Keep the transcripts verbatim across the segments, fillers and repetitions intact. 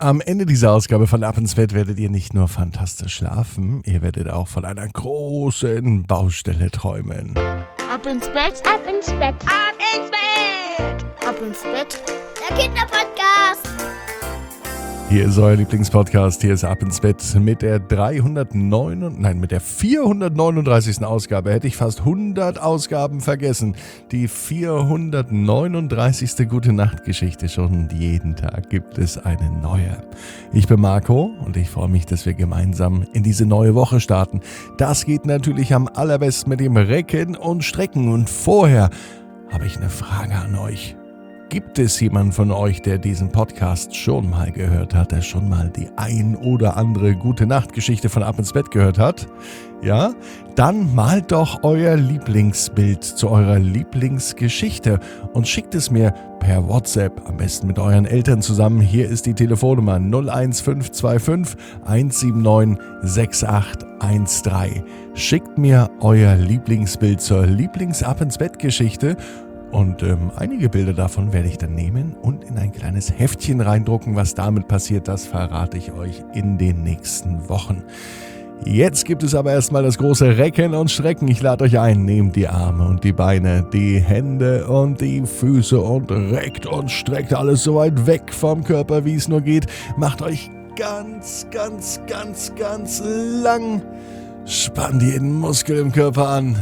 Am Ende dieser Ausgabe von Ab ins Bett werdet ihr nicht nur fantastisch schlafen, ihr werdet auch von einer großen Baustelle träumen. Ab ins Bett, ab ins Bett, ab ins Bett, ab ins Bett, der Kinderpodcast. Hier ist euer Lieblingspodcast, hier ist Ab ins Bett mit der dreihundertneun, nein, mit der vierhundertneununddreißigsten Ausgabe. Hätte ich fast hundert Ausgaben vergessen. Die vierhundertneununddreißigste Gute-Nacht-Geschichte schon. Und jeden Tag gibt es eine neue. Ich bin Marco und ich freue mich, dass wir gemeinsam in diese neue Woche starten. Das geht natürlich am allerbesten mit dem Recken und Strecken. Und vorher habe ich eine Frage an euch. Gibt es jemanden von euch, der diesen Podcast schon mal gehört hat, der schon mal die ein oder andere Gute-Nacht-Geschichte von Ab ins Bett gehört hat? Ja? Dann malt doch euer Lieblingsbild zu eurer Lieblingsgeschichte und schickt es mir per WhatsApp, am besten mit euren Eltern zusammen. Hier ist die Telefonnummer null eins fünf zwei fünf eins sieben neun sechs acht eins drei. Schickt mir euer Lieblingsbild zur Lieblings-Ab-ins-Bett-Geschichte. Und ähm, einige Bilder davon werde ich dann nehmen und in ein kleines Heftchen reindrucken. Was damit passiert, das verrate ich euch in den nächsten Wochen. Jetzt gibt es aber erstmal das große Recken und Strecken. Ich lade euch ein, nehmt die Arme und die Beine, die Hände und die Füße und reckt und streckt alles so weit weg vom Körper, wie es nur geht. Macht euch ganz, ganz, ganz, ganz lang. Spannt jeden Muskel im Körper an.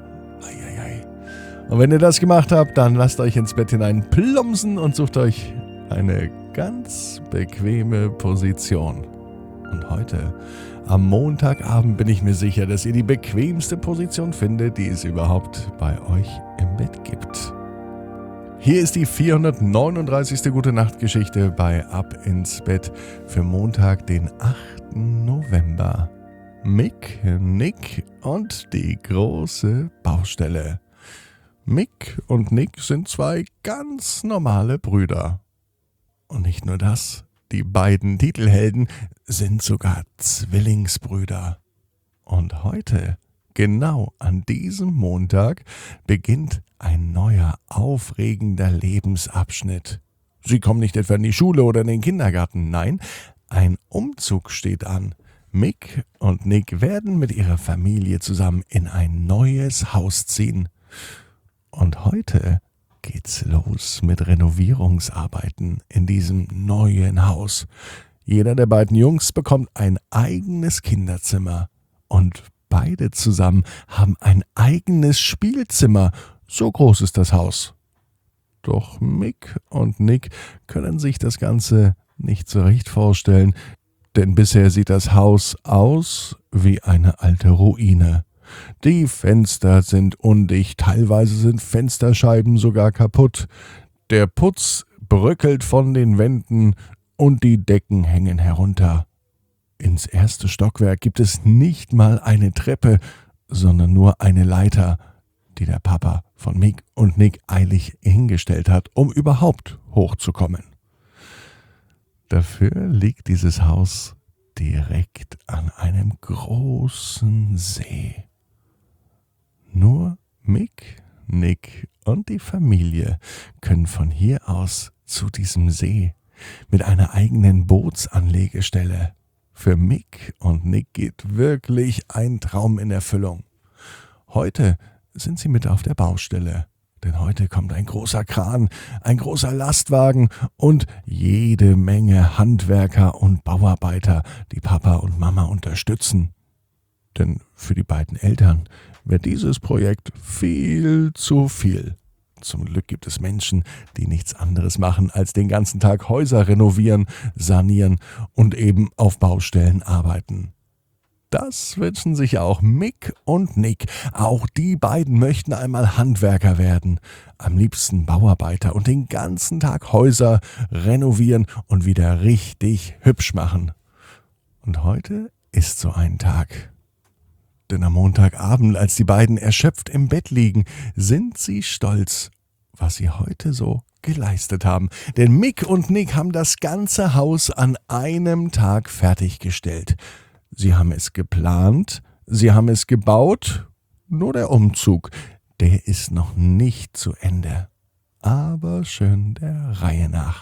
Und wenn ihr das gemacht habt, dann lasst euch ins Bett hinein plumpsen und sucht euch eine ganz bequeme Position. Und heute, am Montagabend, bin ich mir sicher, dass ihr die bequemste Position findet, die es überhaupt bei euch im Bett gibt. Hier ist die vierhundertneununddreißigste Gute-Nacht-Geschichte bei Ab ins Bett für Montag, den achten November. Mick, Nick und die große Baustelle. Mick und Nick sind zwei ganz normale Brüder. Und nicht nur das, die beiden Titelhelden sind sogar Zwillingsbrüder. Und heute, genau an diesem Montag, beginnt ein neuer, aufregender Lebensabschnitt. Sie kommen nicht etwa in die Schule oder in den Kindergarten, nein, ein Umzug steht an. Mick und Nick werden mit ihrer Familie zusammen in ein neues Haus ziehen. Und heute geht's los mit Renovierungsarbeiten in diesem neuen Haus. Jeder der beiden Jungs bekommt ein eigenes Kinderzimmer und beide zusammen haben ein eigenes Spielzimmer. So groß ist das Haus. Doch Mick und Nick können sich das Ganze nicht so recht vorstellen, denn bisher sieht das Haus aus wie eine alte Ruine. Die Fenster sind undicht, teilweise sind Fensterscheiben sogar kaputt. Der Putz bröckelt von den Wänden und die Decken hängen herunter. Ins erste Stockwerk gibt es nicht mal eine Treppe, sondern nur eine Leiter, die der Papa von Mick und Nick eilig hingestellt hat, um überhaupt hochzukommen. Dafür liegt dieses Haus direkt an einem großen See. Nur Mick, Nick und die Familie können von hier aus zu diesem See mit einer eigenen Bootsanlegestelle. Für Mick und Nick geht wirklich ein Traum in Erfüllung. Heute sind sie mit auf der Baustelle, denn heute kommt ein großer Kran, ein großer Lastwagen und jede Menge Handwerker und Bauarbeiter, die Papa und Mama unterstützen. Denn für die beiden Eltern wird dieses Projekt viel zu viel. Zum Glück gibt es Menschen, die nichts anderes machen, als den ganzen Tag Häuser renovieren, sanieren und eben auf Baustellen arbeiten. Das wünschen sich auch Mick und Nick. Auch die beiden möchten einmal Handwerker werden. Am liebsten Bauarbeiter und den ganzen Tag Häuser renovieren und wieder richtig hübsch machen. Und heute ist so ein Tag. Denn am Montagabend, als die beiden erschöpft im Bett liegen, sind sie stolz, was sie heute so geleistet haben. Denn Mick und Nick haben das ganze Haus an einem Tag fertiggestellt. Sie haben es geplant, sie haben es gebaut, nur der Umzug, der ist noch nicht zu Ende. Aber schön der Reihe nach.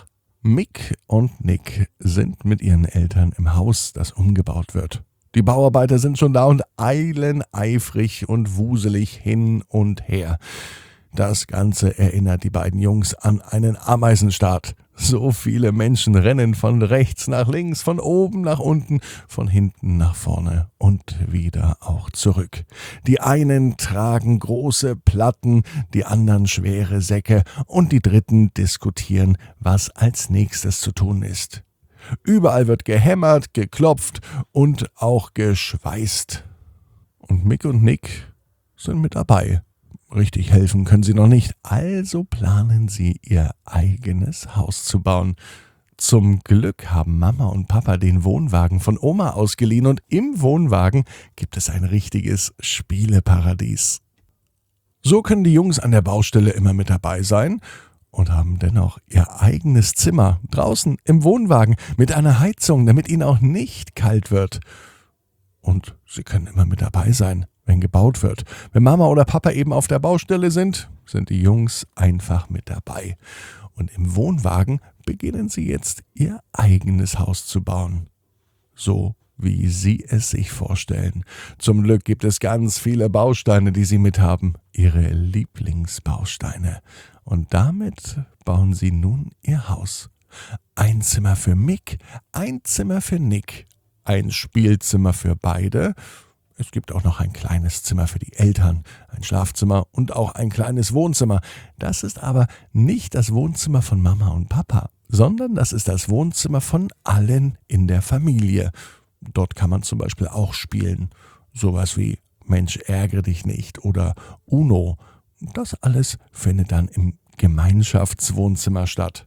Mick und Nick sind mit ihren Eltern im Haus, das umgebaut wird. Die Bauarbeiter sind schon da und eilen eifrig und wuselig hin und her. Das Ganze erinnert die beiden Jungs an einen Ameisenstaat. So viele Menschen rennen von rechts nach links, von oben nach unten, von hinten nach vorne und wieder auch zurück. Die einen tragen große Platten, die anderen schwere Säcke und die Dritten diskutieren, was als nächstes zu tun ist. Überall wird gehämmert, geklopft und auch geschweißt. Und Mick und Nick sind mit dabei. Richtig helfen können sie noch nicht, also planen sie, ihr eigenes Haus zu bauen. Zum Glück haben Mama und Papa den Wohnwagen von Oma ausgeliehen und im Wohnwagen gibt es ein richtiges Spieleparadies. So können die Jungs an der Baustelle immer mit dabei sein und haben dennoch ihr eigenes Zimmer draußen im Wohnwagen mit einer Heizung, damit ihnen auch nicht kalt wird. Und sie können immer mit dabei sein, wenn gebaut wird. Wenn Mama oder Papa eben auf der Baustelle sind, sind die Jungs einfach mit dabei. Und im Wohnwagen beginnen sie jetzt ihr eigenes Haus zu bauen. So wie sie es sich vorstellen. Zum Glück gibt es ganz viele Bausteine, die sie mithaben. Ihre Lieblingsbausteine. Und damit bauen sie nun ihr Haus. Ein Zimmer für Mick, ein Zimmer für Nick, ein Spielzimmer für beide. Es gibt auch noch ein kleines Zimmer für die Eltern, ein Schlafzimmer und auch ein kleines Wohnzimmer. Das ist aber nicht das Wohnzimmer von Mama und Papa, sondern das ist das Wohnzimmer von allen in der Familie. Dort kann man zum Beispiel auch spielen. Sowas wie Mensch, ärgere dich nicht oder Uno. Das alles findet dann im Gemeinschaftswohnzimmer statt.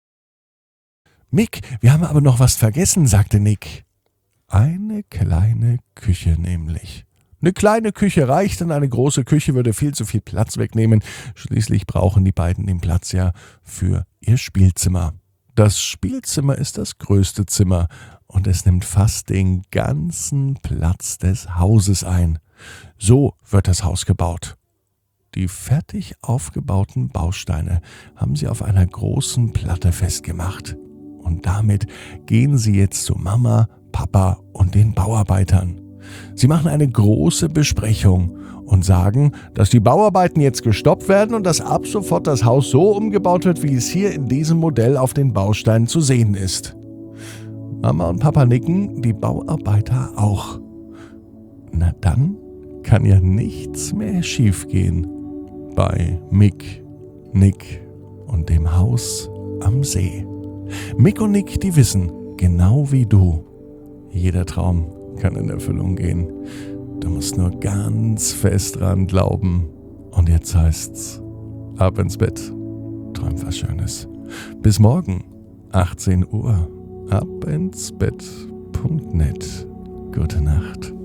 Mick, wir haben aber noch was vergessen, sagte Nick. Eine kleine Küche nämlich. Eine kleine Küche reicht, denn eine große Küche würde viel zu viel Platz wegnehmen. Schließlich brauchen die beiden den Platz ja für ihr Spielzimmer. Das Spielzimmer ist das größte Zimmer und es nimmt fast den ganzen Platz des Hauses ein. So wird das Haus gebaut. Die fertig aufgebauten Bausteine haben sie auf einer großen Platte festgemacht. Und damit gehen sie jetzt zu Mama, Papa und den Bauarbeitern. Sie machen eine große Besprechung und sagen, dass die Bauarbeiten jetzt gestoppt werden und dass ab sofort das Haus so umgebaut wird, wie es hier in diesem Modell auf den Bausteinen zu sehen ist. Mama und Papa nicken, die Bauarbeiter auch. Na dann kann ja nichts mehr schiefgehen bei Mick, Nick und dem Haus am See. Mick und Nick, die wissen, genau wie du, jeder Traum kann in Erfüllung gehen. Du musst nur ganz fest dran glauben. Und jetzt heißt's, ab ins Bett, träum was Schönes. Bis morgen, achtzehn Uhr, ab ins Bett punkt net. Gute Nacht.